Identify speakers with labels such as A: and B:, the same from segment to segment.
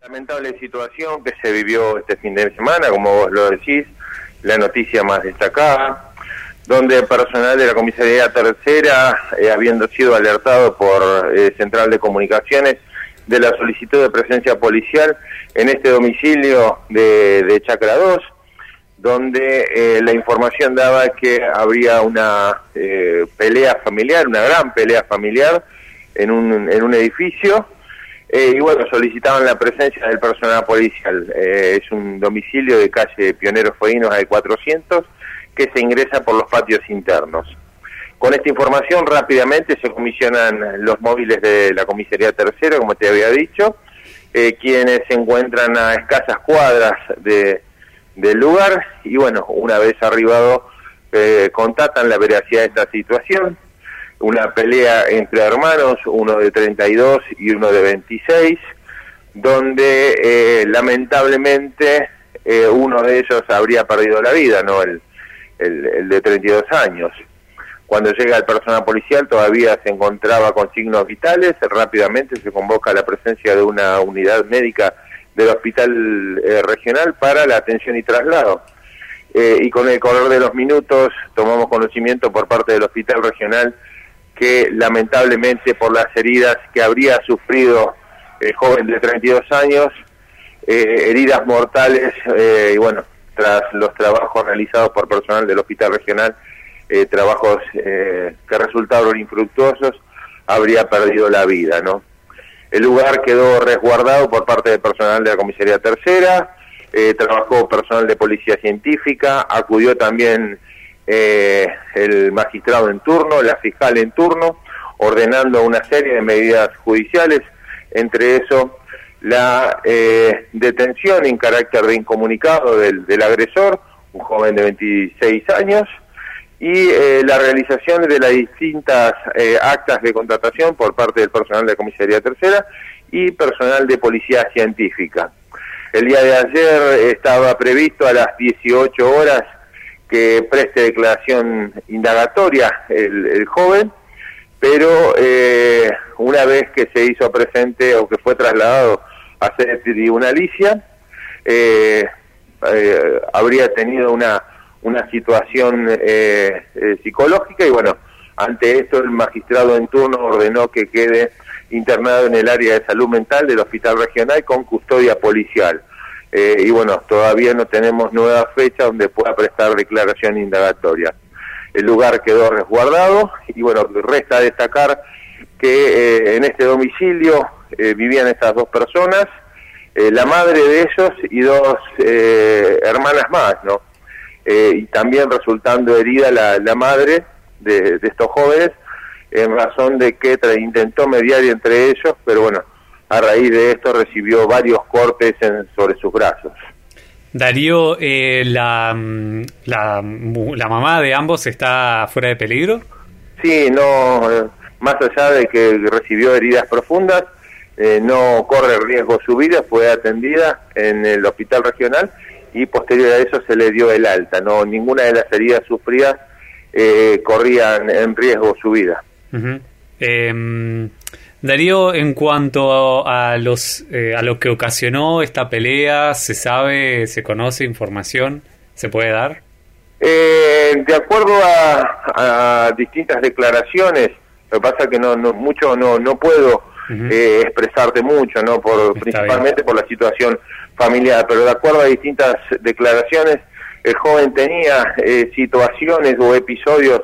A: Lamentable situación que se vivió este fin de semana, como vos lo decís, la noticia más destacada, donde personal de la Comisaría Tercera, habiendo sido alertado por Central de Comunicaciones de la solicitud de presencia policial en este domicilio de Chacra 2, donde la información daba que habría una pelea familiar, una gran pelea familiar en un edificio. Y bueno, solicitaban la presencia del personal policial. Es un domicilio de calle Pioneros Fueguinos al 400 que se ingresa por los patios internos. Con esta información rápidamente se comisionan los móviles de la Comisaría Tercera, como te había dicho, quienes se encuentran a escasas cuadras del lugar y bueno, una vez arribado contatan la veracidad de esta situación. Una pelea entre hermanos, uno de 32 y uno de 26, donde lamentablemente uno de ellos habría perdido la vida, ¿no? El de 32 años. Cuando llega el personal policial todavía se encontraba con signos vitales, rápidamente se convoca la presencia de una unidad médica del hospital regional para la atención y traslado. Y con el correr de los minutos tomamos conocimiento por parte del hospital regional que lamentablemente por las heridas que habría sufrido el joven de 32 años, heridas mortales, y bueno, tras los trabajos realizados por personal del hospital regional, trabajos que resultaron infructuosos, habría perdido la vida, ¿no? El lugar quedó resguardado por parte del personal de la Comisaría Tercera, trabajó personal de Policía Científica, acudió también el magistrado en turno, la fiscal en turno, ordenando una serie de medidas judiciales, entre eso la detención en carácter de incomunicado del agresor, un joven de 26 años, y la realización de las distintas actas de contratación por parte del personal de la Comisaría Tercera y personal de Policía Científica. El día de ayer estaba previsto a las 18 horas que preste declaración indagatoria el joven, pero una vez que se hizo presente o que fue trasladado a sede tribunalicia, habría tenido una situación psicológica y bueno, ante esto el magistrado en turno ordenó que quede internado en el área de salud mental del hospital regional con custodia policial. Y bueno, todavía no tenemos nueva fecha donde pueda prestar declaración indagatoria. El lugar quedó resguardado y bueno, resta destacar que en este domicilio vivían estas dos personas, la madre de ellos y dos hermanas más, ¿no? Y también resultando herida la madre de estos jóvenes en razón de que intentó mediar entre ellos, pero bueno, a raíz de esto recibió varios cortes sobre sus brazos.
B: Darío, la mamá de ambos está fuera de peligro.
A: Sí, no, más allá de que recibió heridas profundas, no corre riesgo su vida, fue atendida en el hospital regional y posterior a eso se le dio el alta. No, ninguna de las heridas sufridas corrían en riesgo su vida.
B: Uh-huh. Darío, en cuanto a lo que ocasionó esta pelea, ¿se sabe, se conoce información? ¿Se puede dar?
A: De acuerdo a distintas declaraciones, lo que pasa es que no puedo expresarte mucho, no principalmente por la situación familiar, pero de acuerdo a distintas declaraciones, el joven tenía situaciones o episodios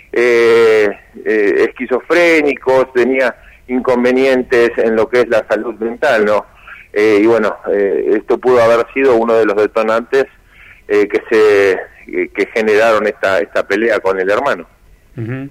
A: esquizofrénicos, tenía inconvenientes en lo que es la salud mental, ¿no? Y bueno, esto pudo haber sido uno de los detonantes que generaron esta pelea con el hermano.
B: Uh-huh.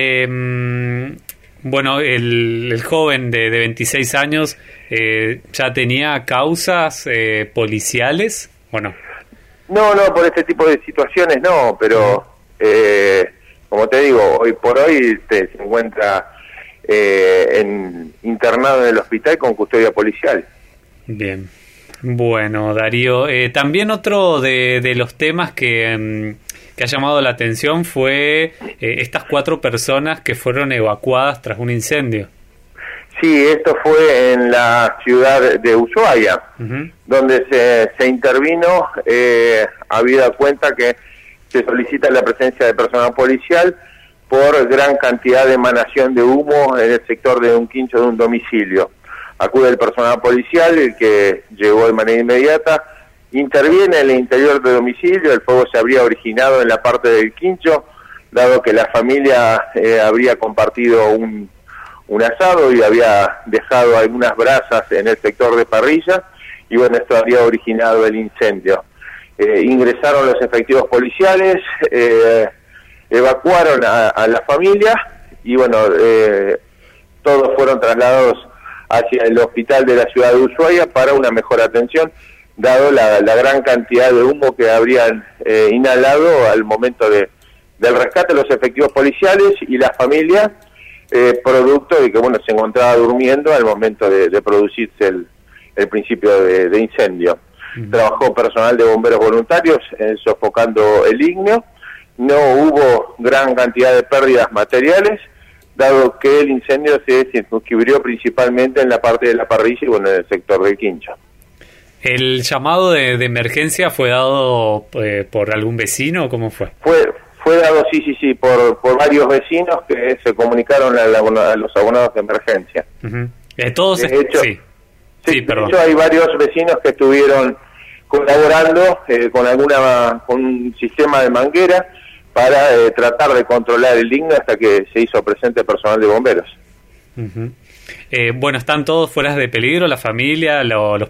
B: Bueno, el joven de 26 años ya tenía causas policiales, ¿o no?
A: No, por este tipo de situaciones no, pero como te digo, hoy por hoy se encuentra internado en el hospital con custodia policial.
B: Bien. Bueno, Darío, también otro de los temas que ha llamado la atención fue estas 4 personas que fueron evacuadas tras un incendio.
A: Sí, esto fue en la ciudad de Ushuaia, donde se intervino, habida cuenta que se solicita la presencia de personal policial por gran cantidad de emanación de humo en el sector de un quincho de un domicilio. Acude el personal policial, el que llegó de manera inmediata, interviene en el interior del domicilio. El fuego se habría originado en la parte del quincho, dado que la familia habría compartido un asado y había dejado algunas brasas en el sector de parrilla, y bueno, esto habría originado el incendio. Ingresaron los efectivos policiales, evacuaron a la familia, y bueno, todos fueron trasladados hacia el hospital de la ciudad de Ushuaia para una mejor atención, dado la gran cantidad de humo que habrían inhalado al momento del rescate de los efectivos policiales y la familia, producto de que bueno, se encontraba durmiendo al momento de producirse el principio de incendio. Trabajó personal de bomberos voluntarios sofocando el ignio. No hubo gran cantidad de pérdidas materiales, dado que el incendio se circunscribió principalmente en la parte de la parrilla y bueno, en el sector del quincho.
B: ¿El llamado de emergencia fue dado por algún vecino o cómo fue?
A: Fue dado, sí, por varios vecinos que se comunicaron a los abonados de emergencia.
B: Todos,
A: de hecho,
B: sí, perdón.
A: De hecho, hay varios vecinos que estuvieron colaborando con un sistema de manguera para tratar de controlar el ignio hasta que se hizo presente personal de bomberos.
B: Bueno, ¿están todos fuera de peligro? ¿La familia, la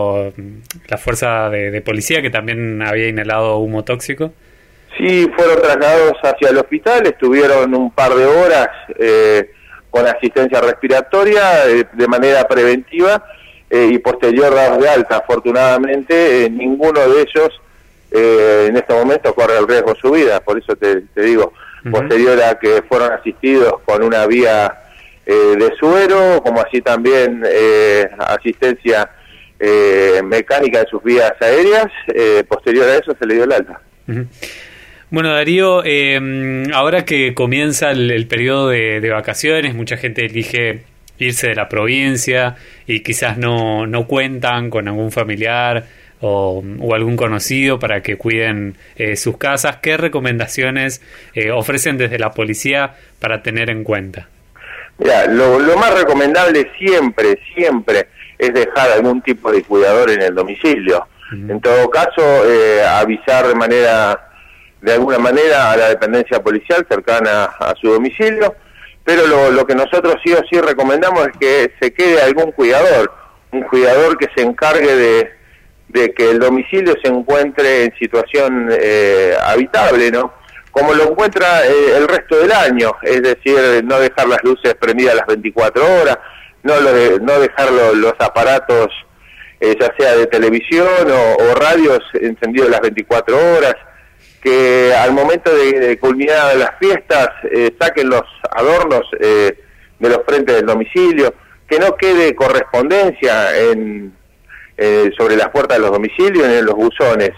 B: fuerza de policía que también había inhalado humo tóxico?
A: Sí, fueron trasladados hacia el hospital, estuvieron un par de horas con asistencia respiratoria de manera preventiva y posterior dados de alta. Afortunadamente, ninguno de ellos en este momento corre el riesgo de su vida, por eso te digo, posterior a que fueron asistidos con una vía de suero, como así también asistencia mecánica de sus vías aéreas, posterior a eso se le dio el alta.
B: Bueno, Darío, ahora que comienza el periodo de vacaciones, mucha gente elige irse de la provincia y quizás no cuentan con algún familiar o algún conocido para que cuiden sus casas. ¿Qué recomendaciones ofrecen desde la policía para tener en cuenta?
A: Mira, lo más recomendable siempre es dejar algún tipo de cuidador en el domicilio. En todo caso, avisar de alguna manera a la dependencia policial cercana a su domicilio, pero lo que nosotros sí o sí recomendamos es que se quede algún cuidador, un cuidador que se encargue de que el domicilio se encuentre en situación habitable, ¿no? Como lo encuentra el resto del año, es decir, no dejar las luces prendidas las 24 horas, no dejar los aparatos, ya sea de televisión o radios, encendidos las 24 horas, que al momento de culminar las fiestas saquen los adornos de los frentes del domicilio, que no quede correspondencia sobre las puertas de los domicilios ni en los buzones,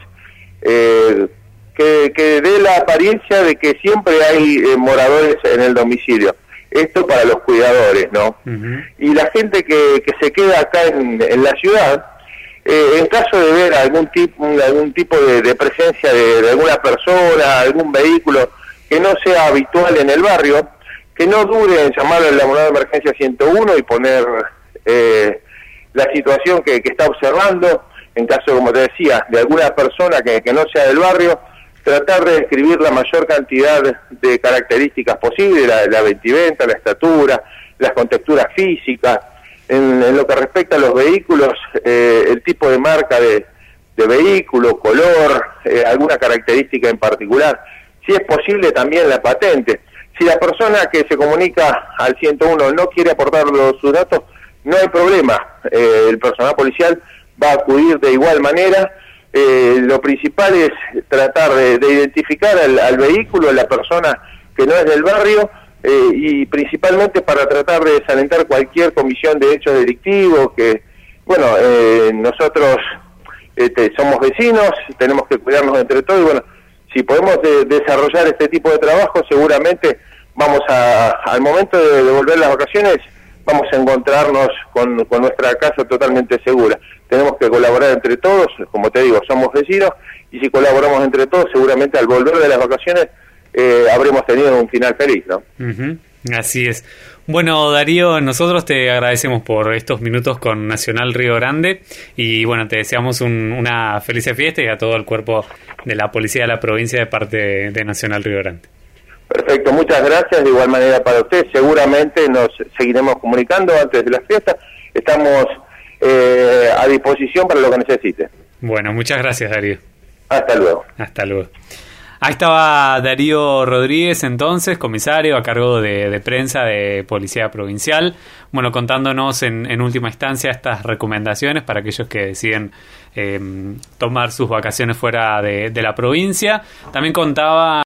A: que dé la apariencia de que siempre hay moradores en el domicilio. Esto para los cuidadores, ¿no? Y la gente que se queda acá en la ciudad, en caso de ver algún tipo de presencia de alguna persona, algún vehículo que no sea habitual en el barrio, que no dude en llamar al abonado de emergencia 101 y poner la situación que está observando. En caso, como te decía, de alguna persona que no sea del barrio, tratar de describir la mayor cantidad de características posibles, la vestimenta, la estatura, las contexturas físicas. En lo que respecta a los vehículos, el tipo de marca de vehículo, color, alguna característica en particular, si es posible también la patente. Si la persona que se comunica al 101 no quiere aportar sus datos, no hay problema, el personal policial va a acudir de igual manera. Lo principal es tratar de identificar al vehículo, a la persona que no es del barrio, y principalmente para tratar de desalentar cualquier comisión de hechos delictivos, que, bueno, nosotros somos vecinos, tenemos que cuidarnos entre todos, y bueno, si podemos desarrollar este tipo de trabajo, seguramente vamos al momento de volver las vacaciones, vamos a encontrarnos con nuestra casa totalmente segura. Tenemos que colaborar entre todos, como te digo, somos vecinos, y si colaboramos entre todos, seguramente al volver de las vacaciones habremos tenido un final feliz, ¿no?
B: Uh-huh. Así es. Bueno, Darío, nosotros te agradecemos por estos minutos con Nacional Río Grande y bueno, te deseamos una feliz fiesta y a todo el cuerpo de la policía de la provincia de parte de Nacional Río Grande.
A: Perfecto, muchas gracias, de igual manera para usted. Seguramente nos seguiremos comunicando antes de las fiestas. Estamos a disposición para lo que necesite.
B: Bueno, muchas gracias, Darío.
A: Hasta luego.
B: Hasta luego. Ahí estaba Darío Rodríguez, entonces, comisario a cargo de prensa de Policía Provincial, bueno, contándonos en última instancia estas recomendaciones para aquellos que deciden tomar sus vacaciones fuera de la provincia. También contaba